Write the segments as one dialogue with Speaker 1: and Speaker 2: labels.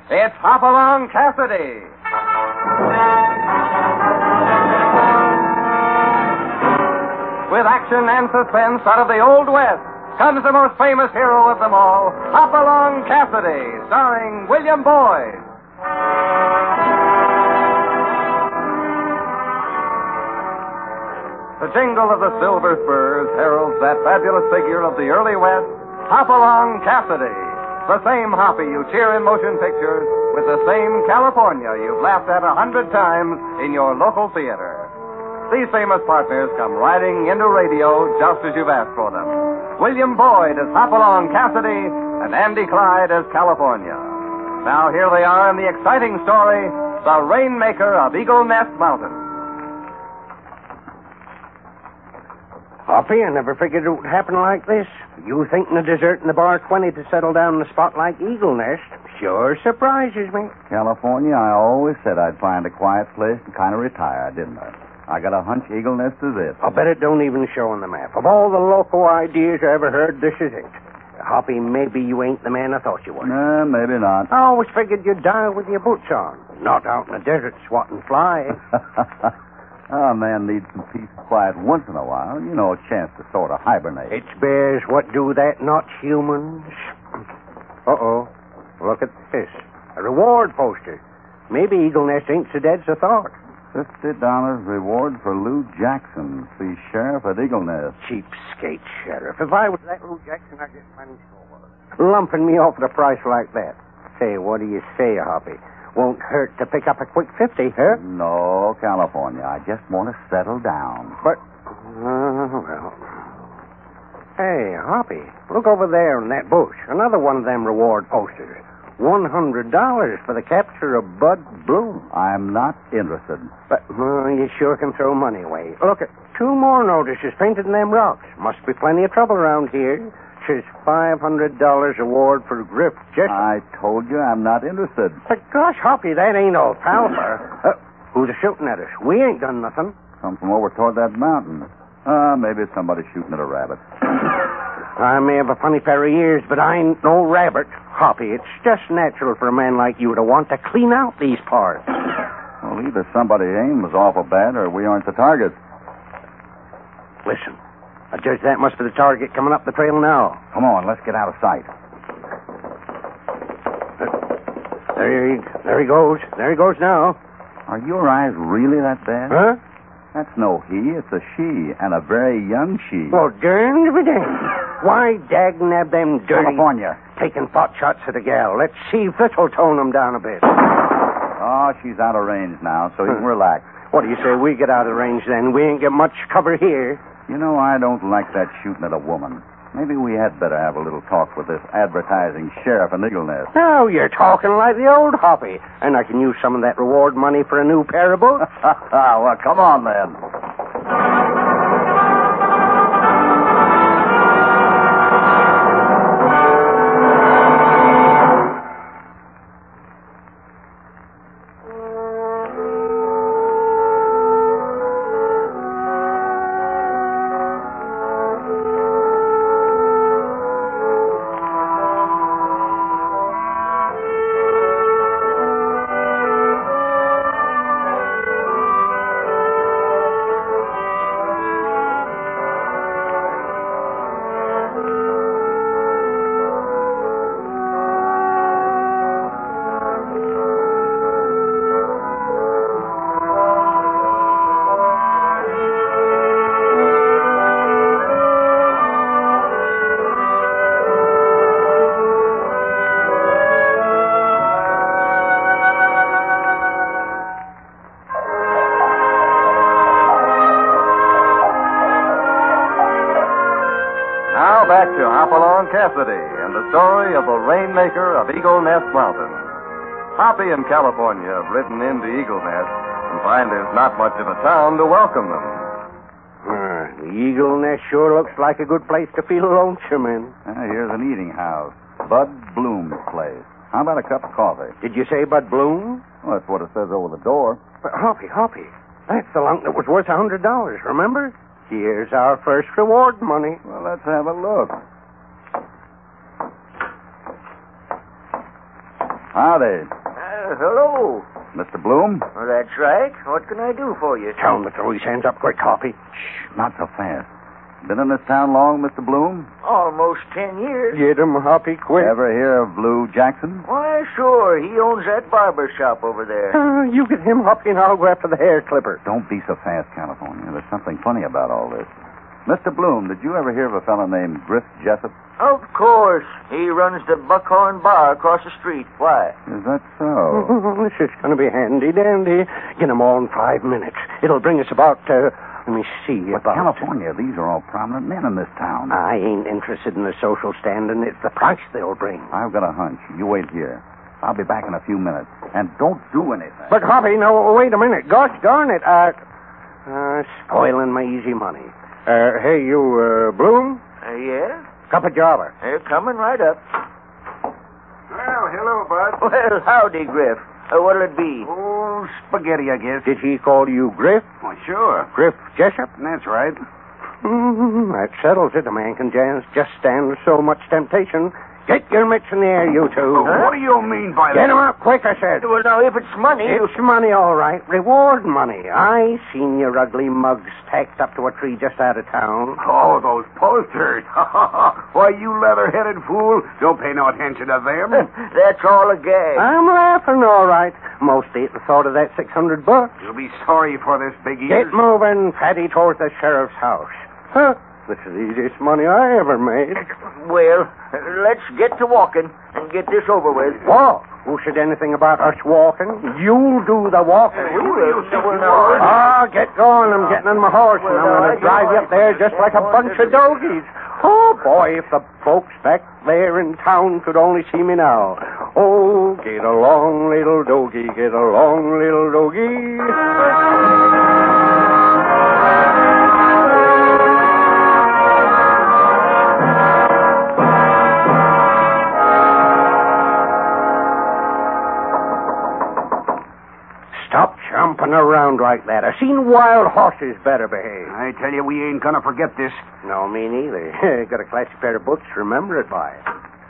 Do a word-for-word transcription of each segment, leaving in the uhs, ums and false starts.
Speaker 1: It's Hopalong Cassidy. With action and suspense out of the Old West comes the most famous hero of them all, Hopalong Cassidy, starring William Boyd. The jingle of the silver spurs heralds that fabulous figure of the early West, Hopalong Cassidy. The same Hoppy you cheer in motion pictures with the same California you've laughed at a hundred times in your local theater. These famous partners come riding into radio just as you've asked for them. William Boyd as Hopalong Cassidy and Andy Clyde as California. Now here they are in the exciting story, The Rainmaker of Eagle Nest Mountain.
Speaker 2: Hoppy, I never figured it would happen like this. You thinking of deserting the bar twenty to settle down in a spot like Eagle Nest sure surprises me.
Speaker 3: California, I always said I'd find a quiet place and kind of retire, didn't I? I got a hunch Eagle Nest is it.
Speaker 2: I bet it don't even show on the map. Of all the local ideas I ever heard, this is it. Hoppy, maybe you ain't the man I thought you were.
Speaker 3: Nah, maybe not.
Speaker 2: I always figured you'd die with your boots on, not out in the desert swatting flies.
Speaker 3: A man needs some peace and quiet once in a while. You know, a chance to sort of hibernate.
Speaker 2: It's bears what do that, not humans. Uh-oh. Look at this. A reward poster. Maybe Eagle Nest ain't so dead as I thought.
Speaker 3: Fifty dollars reward for Lou Jackson. See sheriff at Eagle Nest.
Speaker 2: Cheapskate sheriff. If I was that Lou Jackson, I'd just manage for lumping me off at a price like that. Say, what do you say, Hoppy? Won't hurt to pick up a quick fifty, huh?
Speaker 3: No, California. I just want to settle down.
Speaker 2: But, uh, well. Hey, Hoppy, look over there in that bush. Another one of them reward posters. One hundred dollars for the capture of Bud Bloom.
Speaker 3: I'm not interested.
Speaker 2: But uh, you sure can throw money away. Look at two more notices painted in them rocks. Must be plenty of trouble around here. Says five hundred dollars reward for Griff Jessup.
Speaker 3: I told you I'm not interested.
Speaker 2: But gosh, Hoppy, that ain't all palper. uh, who's shooting at us? We ain't done nothing.
Speaker 3: Come from over toward that mountain. Uh, maybe it's somebody shooting at a rabbit.
Speaker 2: I may have a funny pair of ears, but I ain't no rabbit. Hoppy, it's just natural for a man like you to want to clean out these parts.
Speaker 3: Well, either somebody aimed was awful bad or we aren't the target.
Speaker 2: Listen, I judge that must be the target coming up the trail now.
Speaker 3: Come on, let's get out of sight.
Speaker 2: There he, there he goes. There he goes now.
Speaker 3: Are your eyes really that bad?
Speaker 2: Huh?
Speaker 3: That's no he, it's a she, and a very young she.
Speaker 2: Well, darn to be damned. Why dagnab them dirty...
Speaker 3: California.
Speaker 2: Taking pot shots at a gal. Let's see if this'll tone them down a bit.
Speaker 3: Oh, she's out of range now, so you can relax.
Speaker 2: What do you say we get out of range then? We ain't got much cover here.
Speaker 3: You know, I don't like that shooting at a woman. Maybe we had better have a little talk with this advertising sheriff in Eagle Nest.
Speaker 2: Now you're talking like the old Hoppy. And I can use some of that reward money for a new pair of boots.
Speaker 3: Well, come on then. Back to Hopalong Cassidy and the story of the Rainmaker of Eagle Nest Mountain. Hoppy and California have ridden into Eagle Nest and find there's not much of a town to welcome them.
Speaker 2: Uh, the Eagle Nest sure looks like a good place to feel lonesome in.
Speaker 3: Uh, here's an eating house. Bud Bloom's place. How about a cup of coffee?
Speaker 2: Did you say Bud Bloom?
Speaker 3: Well, that's what it says over the door.
Speaker 2: But Hoppy, Hoppy, that's the lunk that was worth a hundred dollars, remember? Here's our first reward money.
Speaker 3: Well, let's have a look. Howdy.
Speaker 4: Uh, hello.
Speaker 5: Mister Bloom?
Speaker 4: Well, that's right. What can I do for you?
Speaker 2: Tell him to throw his hands up quick, Hoppy.
Speaker 5: Shh, not so fast. Been in this town long, Mister Bloom?
Speaker 4: Almost ten years.
Speaker 2: Get him, Hoppy, quick.
Speaker 5: Ever hear of Blue Jackson?
Speaker 4: Why, sure. He owns that barber shop over there.
Speaker 2: Uh, you get him, Hoppy, and I'll go after the hair clipper.
Speaker 5: Don't be so fast, California. There's something funny about all this. Mister Bloom, did you ever hear of a fellow named Griff Jessup?
Speaker 4: Of course. He runs the Buckhorn Bar across the street. Why?
Speaker 5: Is that so?
Speaker 2: Oh, this is going to be handy-dandy. Get 'em all in five minutes. It'll bring us about, uh, let me see,
Speaker 5: But
Speaker 2: about...
Speaker 5: California, these are all prominent men in this town.
Speaker 2: I ain't interested in the social standing. It's the price they'll bring.
Speaker 5: I've got a hunch. You wait here. I'll be back in a few minutes. And don't do anything.
Speaker 2: But, Hoppy, no, wait a minute. Gosh darn it. Uh, uh, spoiling my easy money. Uh, hey, you, uh, Bloom?
Speaker 4: Uh, yeah?
Speaker 2: Cup of java.
Speaker 4: They're coming right up.
Speaker 3: Well, hello, Bud.
Speaker 4: Well, howdy, Griff. Uh, what'll it be?
Speaker 3: Oh, spaghetti, I guess.
Speaker 2: Did he call you Griff?
Speaker 3: Well, sure.
Speaker 2: Griff Jessup?
Speaker 3: That's right.
Speaker 2: Mm-hmm. That settles it. A man can just, just stand so much temptation. Get your mitts in the air, you two.
Speaker 3: What do you mean by
Speaker 2: Get
Speaker 3: that?
Speaker 2: 'em up quick, I said.
Speaker 4: Well, now, if it's money...
Speaker 2: It's money, all right. Reward money. I seen your ugly mugs tacked up to a tree just out of town.
Speaker 3: Oh, those posters. Why, you leather-headed fool. Don't pay no attention to them.
Speaker 4: That's all a gag.
Speaker 2: I'm laughing, all right. Mostly at the thought of that six hundred bucks.
Speaker 3: You'll be sorry for this, Big
Speaker 2: Get
Speaker 3: Ears.
Speaker 2: moving, Fatty, towards the sheriff's house. Huh? This is the easiest money I ever made.
Speaker 4: Well, let's get to walking and get this over with.
Speaker 2: Walk? Who said anything about us walking? You do the walking.
Speaker 4: You will. Well, now,
Speaker 2: Ah, get going. I'm getting on my horse, and I'm going to drive you up there just like a bunch of dogies. Oh, boy, if the folks back there in town could only see me now. Oh, get along, little doggie, get along, little doggie. Stop chomping around like that. I've seen wild horses better behave.
Speaker 3: I tell you, we ain't gonna forget this.
Speaker 2: No, me neither. Got a classy pair of boots to remember it by.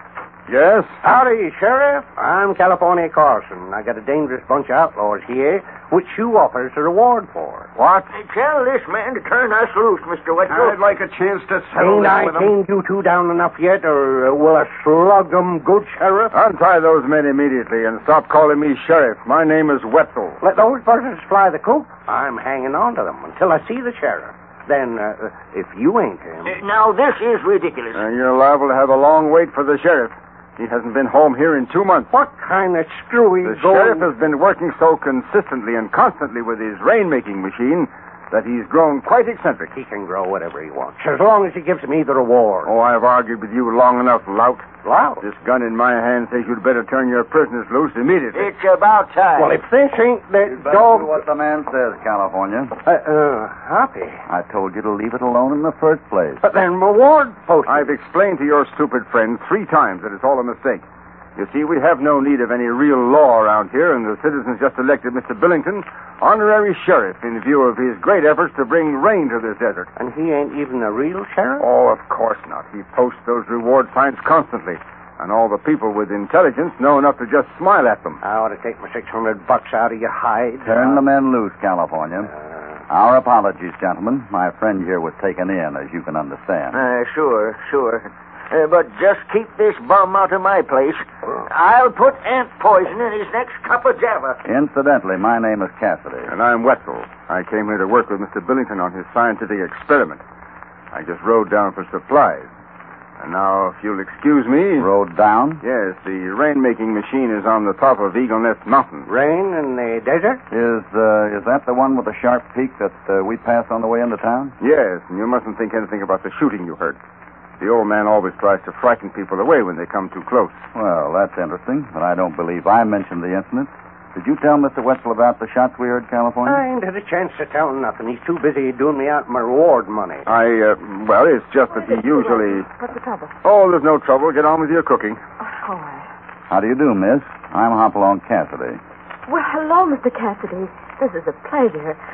Speaker 3: Yes?
Speaker 2: Howdy, Sheriff. I'm California Carson. I got a dangerous bunch of outlaws here, which you offers a reward for.
Speaker 3: What?
Speaker 4: tell this man to turn us loose, Mister Wetzel.
Speaker 3: I'd like a chance to settle
Speaker 2: Ain't
Speaker 3: this
Speaker 2: I
Speaker 3: with 'em.
Speaker 2: tamed you two down enough yet, or uh, will I slug 'em good, Sheriff?
Speaker 3: Untie those men immediately and stop calling me sheriff. My name is Wetzel.
Speaker 2: Let those buzzards fly the coop. I'm hanging on to them until I see the sheriff. Then, uh, if you ain't him...
Speaker 4: Uh, now, this is ridiculous.
Speaker 3: And you're liable to have a long wait for the sheriff. He hasn't been home here in two months.
Speaker 2: What kind of screwy
Speaker 3: The
Speaker 2: going...
Speaker 3: sheriff has been working so consistently and constantly with his rain-making machine that he's grown quite eccentric.
Speaker 2: He can grow whatever he wants, as long as he gives me the reward.
Speaker 3: Oh, I've argued with you long enough, lout.
Speaker 2: Loud.
Speaker 3: This gun in my hand says you'd better turn your prisoners loose immediately.
Speaker 4: It's about time.
Speaker 2: Well, if this ain't that
Speaker 5: Better
Speaker 2: dog...
Speaker 5: do what the man says, California.
Speaker 2: Uh, uh, Hoppy.
Speaker 5: I told you to leave it alone in the first place.
Speaker 2: But then reward post.
Speaker 3: I've explained to your stupid friend three times that it's all a mistake. You see, we have no need of any real law around here, and the citizens just elected Mister Billington honorary sheriff in view of his great efforts to bring rain to this desert.
Speaker 2: And he ain't even a real sheriff?
Speaker 3: Oh, of course not. He posts those reward signs constantly, and all the people with intelligence know enough to just smile at them.
Speaker 2: I ought to take my six hundred bucks out of your hide.
Speaker 5: Turn the men loose, California.
Speaker 2: Uh,
Speaker 5: Our apologies, gentlemen. My friend here was taken in, as you can understand.
Speaker 4: Uh, sure, sure. Uh, but just keep this bum out of my place. I'll put ant poison in his next cup of java.
Speaker 5: Incidentally, my name is Cassidy.
Speaker 3: And I'm Wetzel. I came here to work with Mister Billington on his scientific experiment. I just rode down for supplies. And now, if you'll excuse me...
Speaker 5: Rode down?
Speaker 3: Yes, the rain-making machine is on the top of Eagle Nest Mountain.
Speaker 2: rain in the desert?
Speaker 5: Is uh, is that the one with the sharp peak that uh, we passed on the way into town?
Speaker 3: Yes, and you mustn't think anything about the shooting you heard. The old man always tries to frighten people away when they come too close.
Speaker 5: Well, that's interesting, but I don't believe I mentioned the incident. Did you tell Mister Wetzel about the shots we heard, California?
Speaker 2: I ain't had a chance to tell him nothing. He's too busy doing me out my reward money.
Speaker 3: I, uh, well, it's just that he usually...
Speaker 6: What's the trouble?
Speaker 3: Oh, there's no trouble. Get on with your cooking.
Speaker 6: Oh, all right.
Speaker 5: How do you do, miss? I'm Hopalong Cassidy.
Speaker 6: Well, hello, Mister Cassidy. This is a pleasure.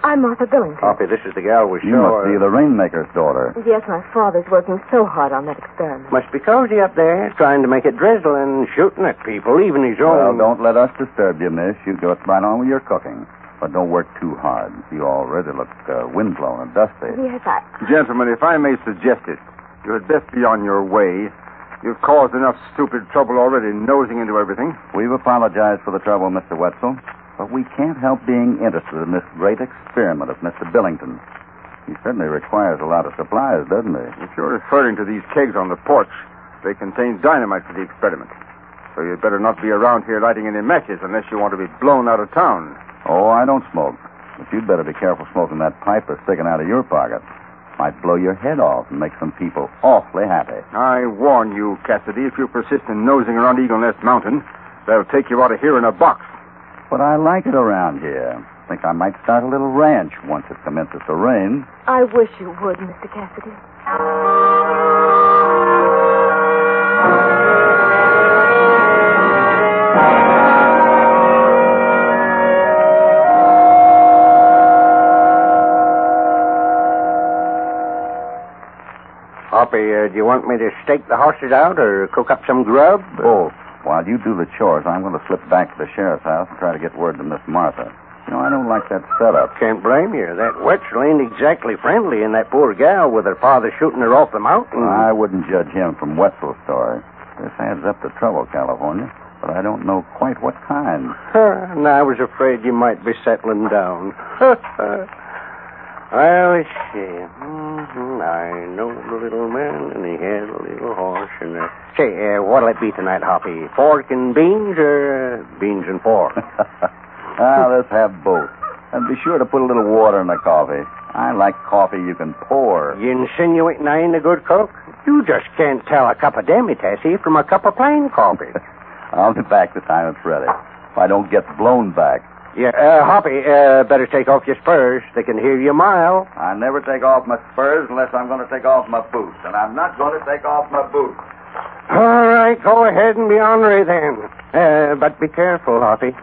Speaker 6: I'm Martha Billington.
Speaker 2: Hoppy, this is the gal we
Speaker 5: You
Speaker 2: saw.
Speaker 5: must be the rainmaker's daughter.
Speaker 6: Yes, my father's working so hard on that experiment.
Speaker 2: Must be cozy up there, trying to make it drizzle and shooting at people, even his
Speaker 5: Well,
Speaker 2: own.
Speaker 5: don't let us disturb you, miss. You get right on with your cooking. But don't work too hard. You already look uh, windblown and dusty.
Speaker 6: Yes, I...
Speaker 3: Gentlemen, if I may suggest it, you had best be on your way. You've caused enough stupid trouble already nosing into everything.
Speaker 5: We've apologized for the trouble, Mister Wetzel. But we can't help being interested in this great experiment of Mister Billington. He certainly requires a lot of supplies, doesn't he?
Speaker 3: If you're referring to these kegs on the porch, they contain dynamite for the experiment. So you'd better not be around here lighting any matches unless you want to be blown out of town.
Speaker 5: Oh, I don't smoke. But you'd better be careful smoking that pipe that's sticking out of your pocket. Might blow your head off and make some people awfully happy.
Speaker 3: I warn you, Cassidy, if you persist in nosing around Eagle Nest Mountain, they'll take you out of here in a box.
Speaker 5: But I like it around here. Think I might start a little ranch once it commences to rain.
Speaker 6: I wish you would, Mister Cassidy.
Speaker 2: Hoppy, uh, do you want me to stake the horses out or cook up some grub?
Speaker 5: Both. While you do the chores, I'm going to slip back to the sheriff's house and try to get word to Miss Martha. You know, I don't like that setup.
Speaker 2: Can't blame you. That Wetzel ain't exactly friendly, and that poor gal with her father shooting her off the mountain.
Speaker 5: I wouldn't judge him from Wetzel's story. This adds up to trouble, California, but I don't know quite what kind.
Speaker 2: And I was afraid you might be settling down. Well, let's see. Mm-hmm. I know the little man, and he had a little horse, and... Uh... Say, uh, what'll it be tonight, Hoppy? Pork and beans, or uh, beans and pork?
Speaker 5: Ah, let's have both. And be sure to put a little water in the coffee. I like coffee you can pour.
Speaker 2: You insinuating I ain't a good cook? You just can't tell a cup of demi-tassy from a cup of plain coffee.
Speaker 5: I'll be back the time it's ready. If I don't get blown back.
Speaker 2: Yeah, uh, Hoppy, uh, better take off your spurs. They can hear you a mile.
Speaker 5: I never take off my spurs unless I'm going to take off my boots. And I'm not going to take off my boots.
Speaker 2: All right, go ahead and be ornery then. Uh, but be careful, Hoppy.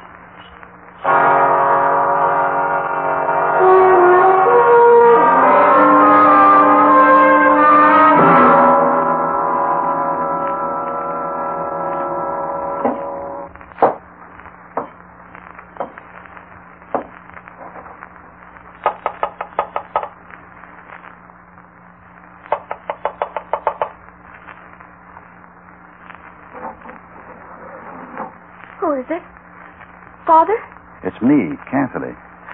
Speaker 6: Who is it? Father?
Speaker 5: It's me, Cassidy.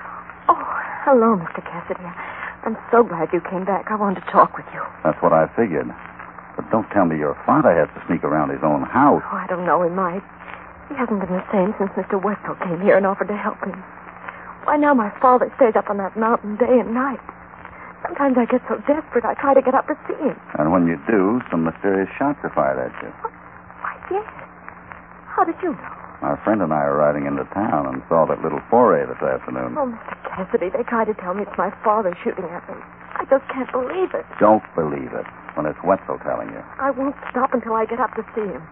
Speaker 6: Oh, hello, Mister Cassidy. I'm so glad you came back. I wanted to talk with you.
Speaker 5: That's what I figured. But don't tell me your father has to sneak around his own house.
Speaker 6: Oh, I don't know. He might. He hasn't been the same since Mister Wetzel came here and offered to help him. Why, now my father stays up on that mountain day and night. Sometimes I get so desperate I try to get up to see him.
Speaker 5: And when you do, some mysterious shots are fired at you.
Speaker 6: Why, yes. How did you know?
Speaker 5: Our friend and I are riding into town and saw that little foray this afternoon.
Speaker 6: Oh, Mister Cassidy, they try to tell me it's my father shooting at me. I just can't believe it.
Speaker 5: Don't believe it when it's Wetzel telling you.
Speaker 6: I won't stop until I get up to see him.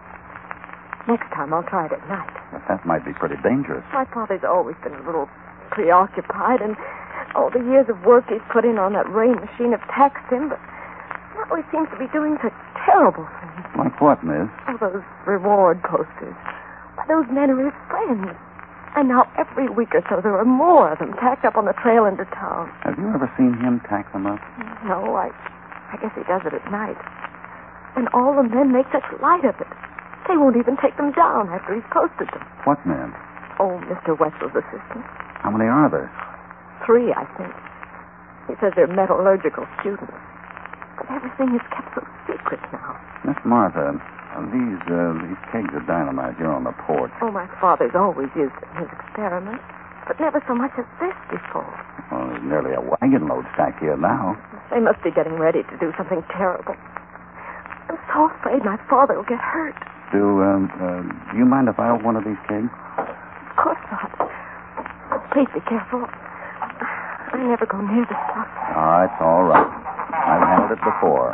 Speaker 6: Next time I'll try it at night.
Speaker 5: But that might be pretty dangerous.
Speaker 6: My father's always been a little preoccupied, and all the years of work he's put in on that rain machine have taxed him, but now he seems to be doing such terrible things.
Speaker 5: Like what, miss?
Speaker 6: Oh, those reward posters. Why, those men are his friends. And now every week or so there are more of them tacked up on the trail into town.
Speaker 5: Have you ever seen him tack them up?
Speaker 6: No, I, I guess he does it at night. And all the men make such light of it. They won't even take them down after he's posted them.
Speaker 5: What men?
Speaker 6: Oh, Mister Wetzel's assistant.
Speaker 5: How many are there?
Speaker 6: Three, I think. He says they're metallurgical students. But everything is kept so secret now.
Speaker 5: Miss Martha, uh, these uh, these kegs of dynamite here on the porch.
Speaker 6: Oh, my father's always used it in his experiments, but never so much as this before.
Speaker 5: Well, there's nearly a wagon load stacked here now.
Speaker 6: They must be getting ready to do something terrible. I'm so afraid my father will get hurt.
Speaker 5: Do, um, uh, do you mind if I open one of these kegs?
Speaker 6: Of course not. Please be careful. I never go near the stuff.
Speaker 5: Ah, it's all right. I've handled it before.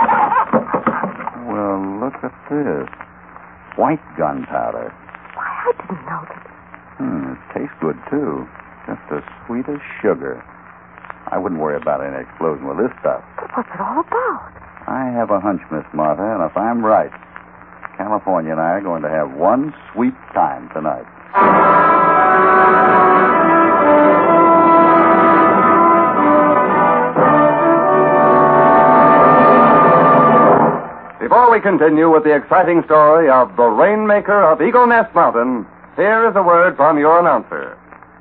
Speaker 5: Well, look at this. White gunpowder.
Speaker 6: Why, I didn't know that.
Speaker 5: Hmm, it tastes good, too. Just as sweet as sugar. I wouldn't worry about any explosion with this stuff.
Speaker 6: But what's it all about?
Speaker 5: I have a hunch, Miss Martha, and if I'm right, California and I are going to have one sweet time tonight.
Speaker 1: Before we continue with the exciting story of the Rainmaker of Eagle Nest Mountain, here is a word from your announcer.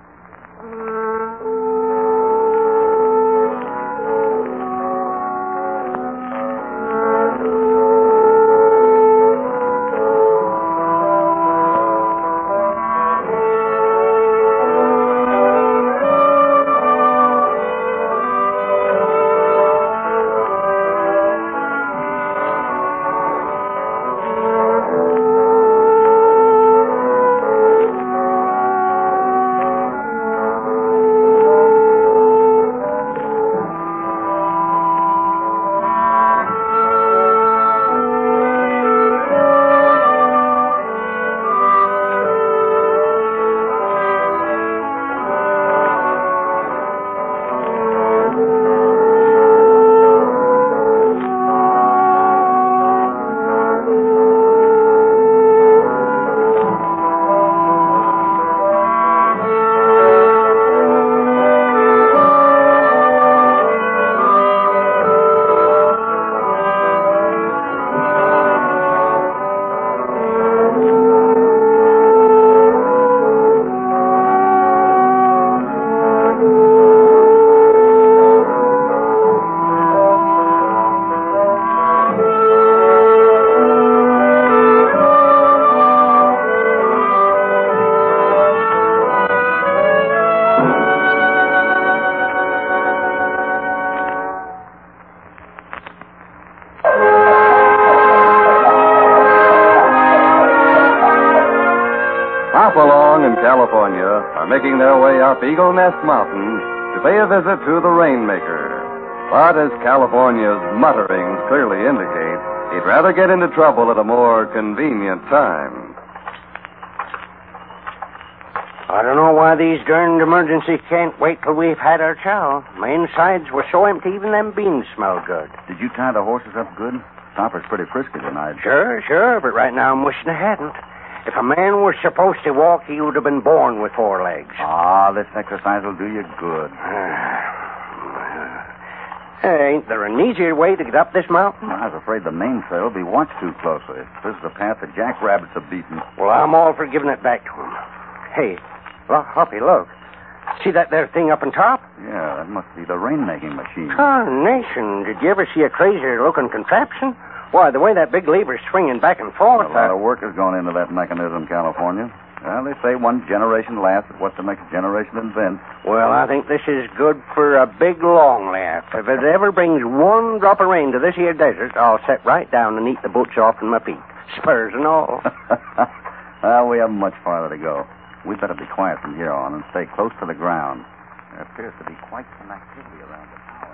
Speaker 1: Hopalong and California are making their way up Eagle Nest Mountain to pay a visit to the Rainmaker. But as California's mutterings clearly indicate, he'd rather get into trouble at a more convenient time.
Speaker 2: I don't know why these darned emergencies can't wait till we've had our chow. My insides were so empty, even them beans smell good.
Speaker 5: Did you tie the horses up good? Topper's pretty frisky tonight.
Speaker 2: Sure, sure, but right now I'm wishing I hadn't. If a man was supposed to walk, he would have been born with four legs.
Speaker 5: Ah, this exercise will do you good.
Speaker 2: Hey, ain't there an easier way to get up this mountain?
Speaker 5: I was afraid the main trail will be watched too closely. This is the path that jackrabbits have beaten.
Speaker 2: Well, I'm all for giving it back to him. Hey, look, Hoppy, look. See that there thing up on top?
Speaker 5: Yeah, that must be the rain-making machine.
Speaker 2: Carnation, did you ever see a crazier-looking contraption? Why, the way that big lever's swinging back and forth...
Speaker 5: A lot of work has gone into that mechanism, California. Well, they say one generation laughs at what the next generation invents.
Speaker 2: Well, I think this is good for a big long laugh. If it ever brings one drop of rain to this here desert, I'll sit right down and eat the boots off from my feet. Spurs and all.
Speaker 5: Well, we haven't much farther to go. We'd better be quiet from here on and stay close to the ground. There appears to be quite some activity around the tower.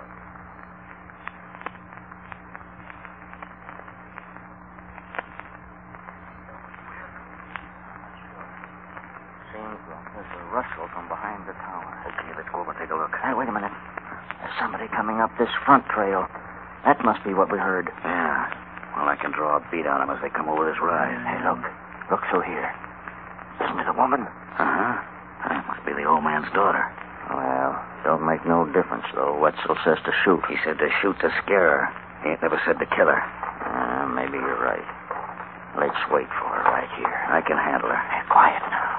Speaker 4: Seems like there's a rustle from behind the tower. Okay, let's go over and take a look. Hey, wait a minute. There's somebody coming up this front trail. That must be what we heard.
Speaker 7: Yeah. Well, I can draw a bead on them as they come over this rise.
Speaker 4: Hey, look. Look through here. Isn't it a woman?
Speaker 7: Uh-huh. That must be the old man's daughter.
Speaker 4: Well, don't make no difference, though. Wetzel says to shoot.
Speaker 7: He said to shoot to scare her. He ain't never said to kill her.
Speaker 4: Uh, maybe you're right. Let's wait for her right here.
Speaker 7: I can handle her.
Speaker 4: Hey, quiet now.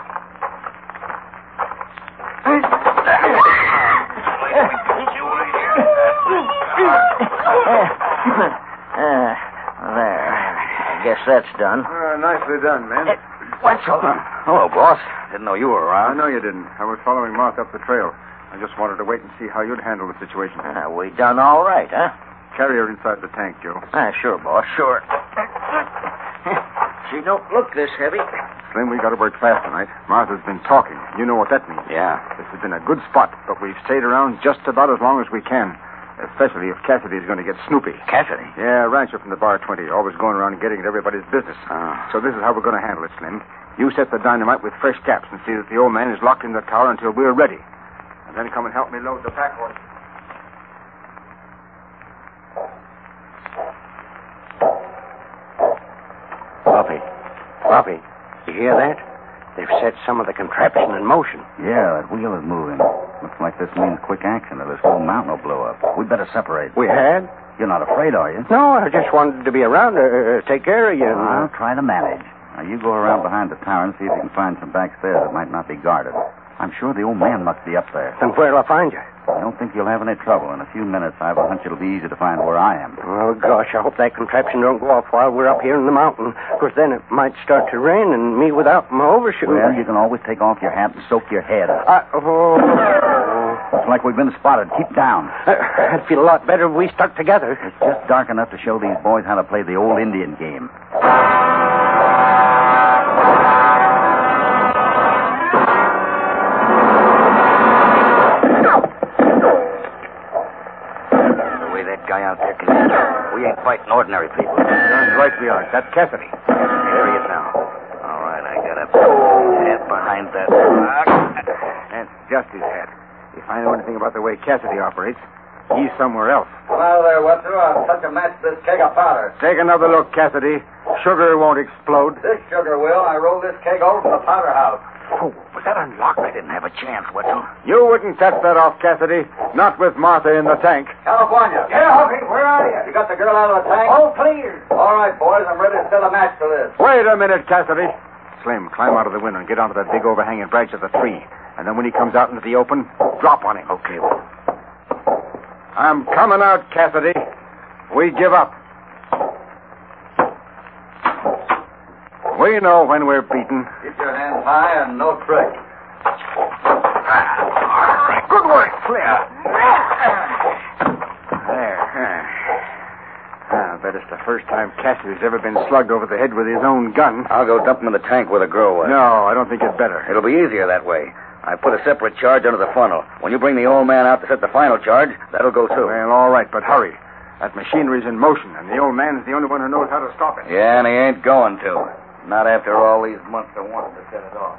Speaker 4: uh, there. I guess that's done.
Speaker 3: Uh, nicely done, man.
Speaker 4: Uh, Wetzel.
Speaker 7: Hello, boss. Didn't know you were
Speaker 3: I
Speaker 7: around.
Speaker 3: know you didn't. I was following Martha up the trail. I just wanted to wait and see how you'd handle the situation.
Speaker 4: Uh, we done all right, huh?
Speaker 3: Carry her inside the tank, Joe.
Speaker 4: Ah, sure, boss, sure. She don't look this heavy.
Speaker 3: Slim, we got to work fast tonight. Martha's been talking. You know what that means.
Speaker 7: Yeah.
Speaker 3: This has been a good spot, but we've stayed around just about as long as we can. Especially if Cassidy's going to get snoopy.
Speaker 7: Cassidy?
Speaker 3: Yeah, rancher from the Bar twenty, always going around and getting at everybody's business.
Speaker 7: Oh.
Speaker 3: So this is how we're going to handle it, Slim.
Speaker 2: You set the dynamite with fresh caps and see that the old man is locked in the tower until we're ready. And then come and help me load the pack horse.
Speaker 8: Floppy. Floppy. You hear that? They've set some of the contraption in motion.
Speaker 5: Yeah, that wheel is moving. Looks like this means quick action or this whole mountain will blow up. We'd better separate.
Speaker 8: We had?
Speaker 5: You're not afraid, are you?
Speaker 8: No, I just wanted to be around to uh, take care of you.
Speaker 5: I'll try to manage. Now, you go around behind the tower and see if you can find some back stairs that might not be guarded. I'm sure the old man must be up there.
Speaker 8: Then where'll I find you?
Speaker 5: I don't think you'll have any trouble. In a few minutes, I have a hunch it'll be easy to find where I am.
Speaker 8: Oh, gosh, I hope that contraption don't go off while we're up here in the mountain. Because then it might start to rain and me without my overshoes.
Speaker 5: Well, you can always take off your hat and soak your head.
Speaker 8: I, oh,
Speaker 5: Looks like we've been spotted. Keep down.
Speaker 8: I'd feel a lot better if we stuck together.
Speaker 5: It's just dark enough to show these boys how to play the old Indian game.
Speaker 7: Guy out there can see. We ain't fighting ordinary people.
Speaker 2: Darn right we are. That's Cassidy.
Speaker 7: There he is now. All right, I got up head behind that rock.
Speaker 2: That's just his head. If I know anything about the way Cassidy operates, he's somewhere else.
Speaker 1: Well, there, Wetzel. I'll touch a match to this keg of powder.
Speaker 2: Take another look, Cassidy. Sugar won't explode.
Speaker 1: This sugar will. I rolled this keg over from the powder house.
Speaker 2: Oh, was that unlocked?
Speaker 7: I didn't have a chance, Wetzel.
Speaker 2: You wouldn't touch that off, Cassidy. Not with Martha in the tank.
Speaker 1: California.
Speaker 8: Yeah, Humpy, where are you?
Speaker 1: You got the girl out of the tank?
Speaker 8: Oh, clear.
Speaker 1: All right, boys. I'm ready to set a match to this.
Speaker 2: Wait a minute, Cassidy. Slim, climb out of the window and get onto that big overhanging branch of the tree. And then when he comes out into the open, drop on him.
Speaker 7: Okay, well.
Speaker 2: I'm coming out, Cassidy. We give up. We know when we're beaten.
Speaker 1: Keep your hands high and no trick.
Speaker 2: All right. Good work, Slim. There. I bet it's the first time Cassidy's ever been slugged over the head with his own gun.
Speaker 7: I'll go dump him in the tank where the girl was.
Speaker 2: No, I don't think it's better.
Speaker 7: It'll be easier that way. I put a separate charge under the funnel. When you bring the old man out to set the final charge, that'll go too.
Speaker 2: Well, all right, but hurry. That machinery's in motion, and the old man's the only one who knows how to stop it.
Speaker 7: Yeah, and he ain't going to. Not after all these months of wanting to set it off.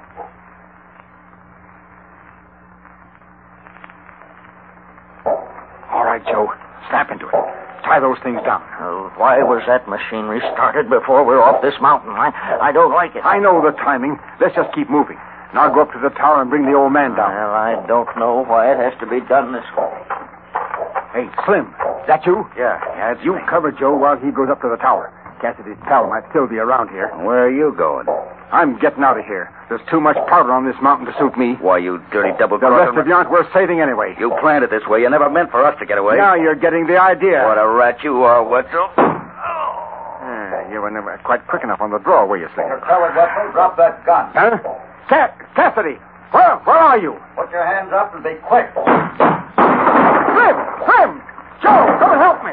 Speaker 2: All right, Joe. Snap into it. Tie those things down.
Speaker 4: Uh, why was that machinery started before we're off this mountain? I, I don't like it.
Speaker 2: I know the timing. Let's just keep moving. Now go up to the tower and bring the old man down.
Speaker 4: Well, I don't know why it has to be done this way.
Speaker 2: Hey, Slim, is that you?
Speaker 7: Yeah, yeah, it's
Speaker 2: You
Speaker 7: me.
Speaker 2: cover Joe while he goes up to the tower. Cassidy's pal might still be around here.
Speaker 7: Where are you going?
Speaker 2: I'm getting out of here. There's too much powder on this mountain to suit me.
Speaker 7: Why, you dirty double
Speaker 2: The rest of you aren't worth saving anyway.
Speaker 7: You planned it this way. You never meant for us to get away.
Speaker 2: Now you're getting the idea.
Speaker 7: What a rat you are, Wetzel.
Speaker 2: Uh, you were never quite quick enough on the draw, were you, Slim?
Speaker 1: You're covered, Wetzel. Drop that gun.
Speaker 2: Huh? Ca- Cassidy! Where, where are you?
Speaker 1: Put your hands up and be quick.
Speaker 2: Slim! Slim! Joe, come and help me!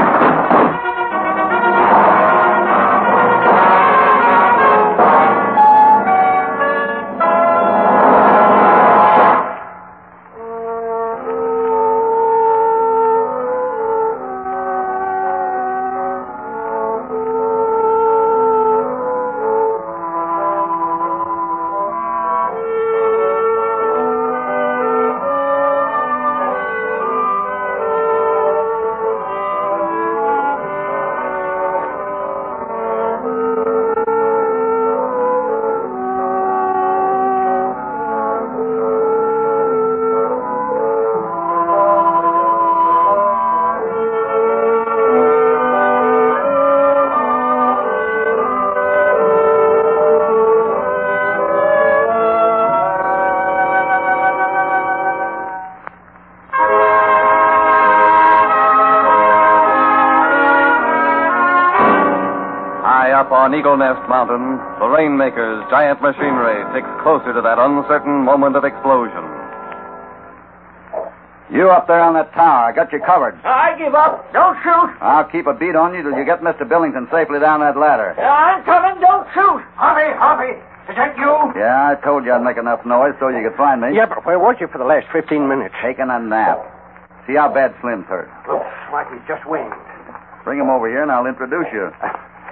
Speaker 3: Up on Eagle Nest Mountain, the Rainmaker's giant machinery ticks closer to that uncertain moment of explosion.
Speaker 5: You up there on that tower. I got you covered.
Speaker 8: I give up. Don't shoot.
Speaker 5: I'll keep a beat on you till you get Mister Billington safely down that ladder.
Speaker 8: I'm coming. Don't shoot. Humpy, Humpy, is that you?
Speaker 5: Yeah, I told you I'd make enough noise so you could find me.
Speaker 8: Yeah, but where was you for the last fifteen minutes?
Speaker 5: Taking a nap. See how bad Slim's hurt.
Speaker 8: Looks like he's just winged.
Speaker 5: Bring him over here and I'll introduce you.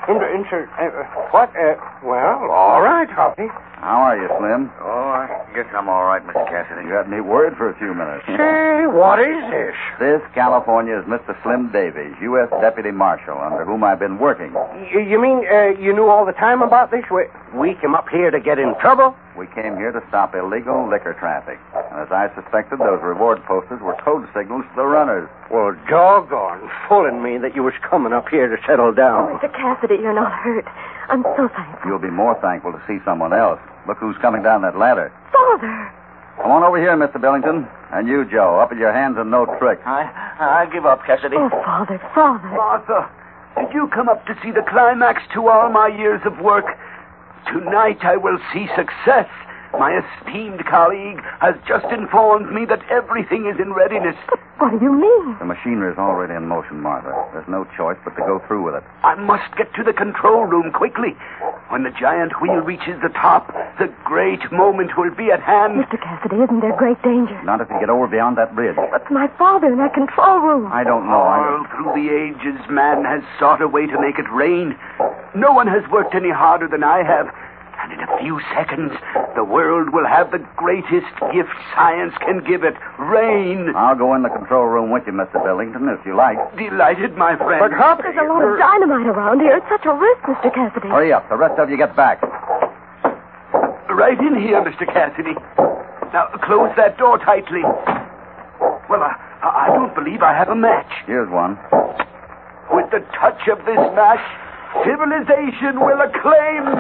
Speaker 2: Inter, inter, uh, what? Uh, well, all right, Hoppy.
Speaker 5: How are you, Slim?
Speaker 7: Oh, I guess I'm all right, Mister Cassidy.
Speaker 5: You got me worried for a few minutes.
Speaker 2: Say, what is this?
Speaker 5: This, California, is Mister Slim Davies, U S Deputy Marshal, under whom I've been working.
Speaker 2: You, you mean uh, you knew all the time about this? We, we came up here to get in trouble?
Speaker 5: We came here to stop illegal liquor traffic. And as I suspected, those reward posters were code signals to the runners.
Speaker 2: Well, doggone, fooling me that you was coming up here to settle down.
Speaker 6: Mister Cassidy, you're not hurt. I'm so thankful.
Speaker 5: You'll be more thankful to see someone else. Look who's coming down that ladder.
Speaker 6: Father!
Speaker 5: Come on over here, Mister Billington. And you, Joe, up at your hands and no trick.
Speaker 7: I, I give up, Cassidy.
Speaker 6: Oh, Father, Father.
Speaker 9: Martha, did you come up to see the climax to all my years of work? Tonight I will see success. My esteemed colleague has just informed me that everything is in readiness.
Speaker 6: What do you mean?
Speaker 5: The machinery is already in motion, Martha. There's no choice but to go through with it.
Speaker 9: I must get to the control room quickly. When the giant wheel reaches the top, the great moment will be at hand.
Speaker 6: Mister Cassidy, isn't there great danger?
Speaker 5: Not if you get over beyond that bridge.
Speaker 6: But my father in that control room.
Speaker 5: I don't know. I...
Speaker 9: All through the ages, man has sought a way to make it rain. No one has worked any harder than I have. And in a few seconds, the world will have the greatest gift science can give it. Rain.
Speaker 5: I'll go in the control room with you, Mister Billington, if you like.
Speaker 9: Delighted, my friend.
Speaker 2: But, Hoppy,
Speaker 6: There's a lot of dynamite around here. It's such a risk, Mister Cassidy.
Speaker 5: Hurry up. The rest of you get back.
Speaker 9: Right in here, Mister Cassidy. Now, close that door tightly. Well, I, I don't believe I have a match.
Speaker 5: Here's one.
Speaker 9: With the touch of this match, civilization will acclaim...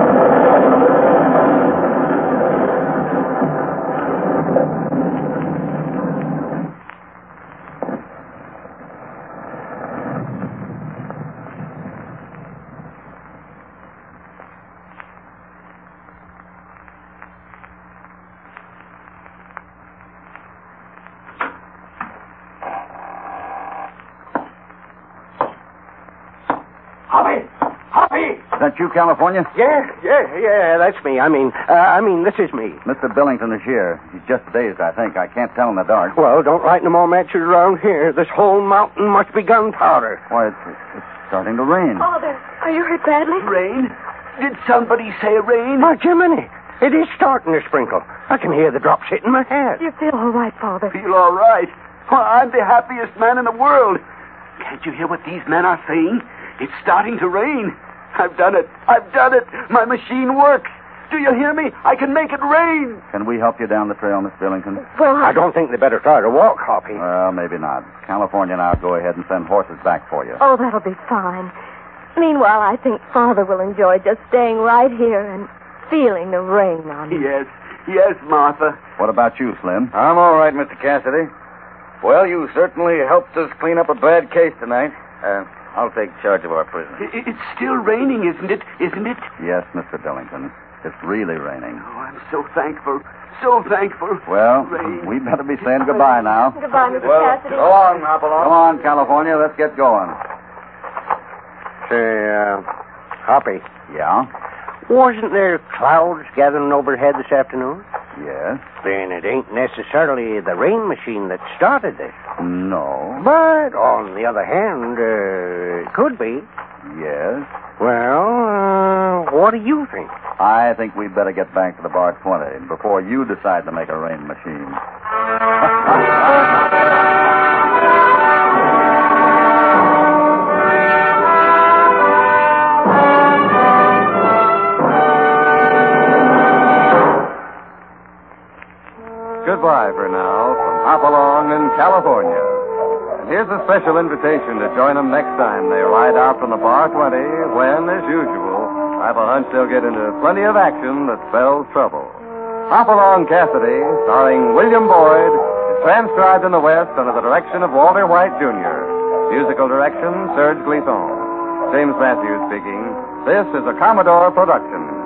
Speaker 9: Hoppy! Hoppy!
Speaker 5: Is that you, California?
Speaker 2: Yeah, yeah, yeah, that's me. I mean, uh, I mean, this is me.
Speaker 5: Mister Billington is here. He's just dazed, I think. I can't tell in the dark.
Speaker 2: Well, don't light no more matches around here. This whole mountain must be gunpowder.
Speaker 5: Why, it's, it's starting to rain.
Speaker 6: Father, are you hurt badly?
Speaker 9: Rain? Did somebody say rain?
Speaker 2: My Jiminy, it is starting to sprinkle. I can hear the drops hitting my head.
Speaker 6: You feel all right, Father?
Speaker 9: Feel all right. Well, I'm the happiest man in the world. Can't you hear what these men are saying? It's starting to rain. I've done it. I've done it. My machine works. Do you hear me? I can make it rain.
Speaker 5: Can we help you down the trail, Miss Billington?
Speaker 6: Well,
Speaker 2: I don't think they better try to walk, Hoppy.
Speaker 5: Well, maybe not. California and I'll go ahead and send horses back for you.
Speaker 6: Oh, that'll be fine. Meanwhile, I think Father will enjoy just staying right here and feeling the rain on him.
Speaker 9: Yes. Yes, Martha.
Speaker 5: What about you, Slim?
Speaker 7: I'm all right, Mister Cassidy. Well, you certainly helped us clean up a bad case tonight. Uh, I'll take charge of our prisoner.
Speaker 9: I- It's still raining, isn't it? Isn't it?
Speaker 5: Yes, Mister Billington. It's really raining.
Speaker 9: Oh, I'm so thankful. So thankful.
Speaker 5: Well,
Speaker 9: Rain.
Speaker 5: we better be saying goodbye now.
Speaker 6: Goodbye, Mister
Speaker 7: Well,
Speaker 6: Cassidy.
Speaker 7: go on, hop along.
Speaker 5: Come on, California. Let's get going.
Speaker 2: Say, uh, Hoppy,
Speaker 5: Yeah?
Speaker 2: wasn't there clouds gathering overhead this afternoon?
Speaker 5: Yes?
Speaker 2: Then it ain't necessarily the rain machine that started this.
Speaker 5: No?
Speaker 2: But, on the other hand, uh, it could be.
Speaker 5: Yes?
Speaker 2: Well, uh, what do you think?
Speaker 5: I think we'd better get back to the Bar twenty before you decide to make a rain machine.
Speaker 1: Goodbye for now from Hopalong in California. And here's a special invitation to join them next time they ride out from the Bar twenty when, as usual, I have a hunch they'll get into plenty of action that spells trouble. Hopalong Cassidy, starring William Boyd, is transcribed in the West under the direction of Walter White, Junior Musical direction, Serge Glisson. James Matthews speaking. This is a Commodore production.